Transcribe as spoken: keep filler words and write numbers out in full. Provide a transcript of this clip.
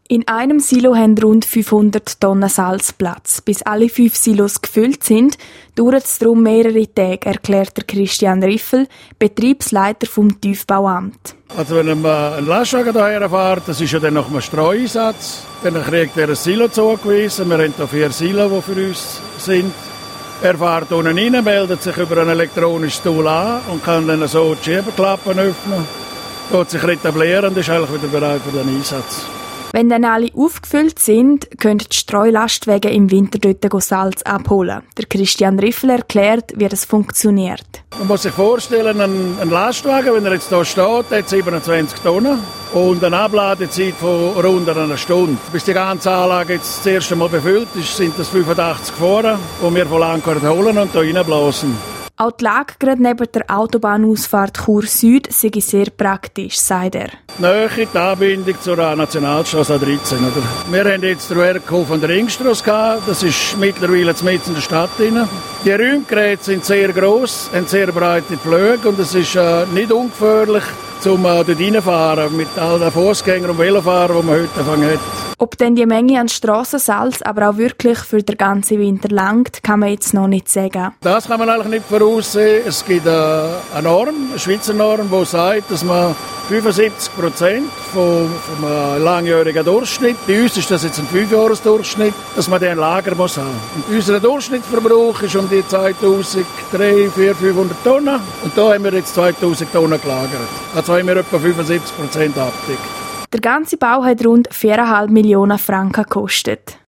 In einem Silo haben rund fünfhundert Tonnen Salz Platz. Bis alle fünf Silos gefüllt sind, dauert es darum mehrere Tage, erklärt der Christian Riffel, Betriebsleiter vom Tiefbauamt. Also wenn man einen Lastwagen hierher fährt, das ist ja dann nach einem Streueinsatz, dann kriegt er ein Silo zugewiesen. Wir haben hier vier Silos, die für uns sind. Er fährt unten rein, meldet sich über ein elektronisches Tool an und kann dann so die Schiebeklappen öffnen, geht sich etablieren und ist eigentlich wieder bereit für den Einsatz. Wenn dann alle aufgefüllt sind, können die Streulastwagen im Winter dort Salz abholen. Der Christian Riffel erklärt, wie das funktioniert. Man muss sich vorstellen, ein Lastwagen, wenn er jetzt hier steht, hat siebenundzwanzig Tonnen und eine Abladezeit von rund einer Stunde. Bis die ganze Anlage jetzt das erste Mal befüllt ist, sind das fünfundachtzig Gefahren, die wir von Langkort holen und hier reinblasen. Auch die Lage gerade neben der Autobahnausfahrt Chur Süd sei sehr praktisch, sagt er. Die Nähe, die Anbindung zur Nationalstrasse A dreizehn. Oder? Wir haben jetzt den Werkhof an der Ringstrasse gehabt. Das ist mittlerweile mitten in der Stadt drin. Die Räumgeräte sind sehr gross, haben sehr breite Pflöge und es ist äh, nicht ungefährlich, um äh, dort reinfahren mit all den Fußgängern und Velofahrern, die man heute anfangen hat. Ob denn die Menge an Strassensalz aber auch wirklich für den ganzen Winter langt, kann man jetzt noch nicht sagen. Das kann man eigentlich nicht voraussehen. Es gibt äh, eine Norm, eine Schweizer Norm, die sagt, dass man fünfundsiebzig Prozent vom, vom äh, langjährigen Durchschnitt, bei uns ist das jetzt ein Fünfjahresdurchschnitt, dass man den Lager muss haben. Und unser Durchschnittsverbrauch ist um die zweitausenddreihundert, vierhundert, fünfhundert Tonnen. Und da haben wir jetzt zweitausend Tonnen gelagert. Also haben wir etwa fünfundsiebzig Prozent abgedeckt. Der ganze Bau hat rund viereinhalb Millionen Franken gekostet.